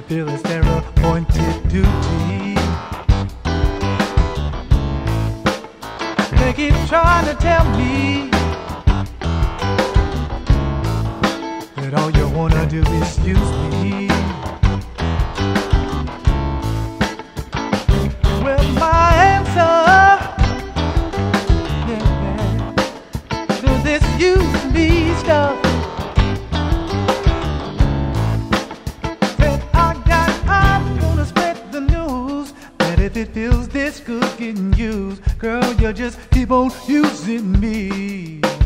fulfill his their appointed duty. They keep trying to tell me that all you wanna do is use me. Well, my answer to this use me stuff, said I'm gonna spread the news that if it feels this good getting used, girl, you just keep on using me.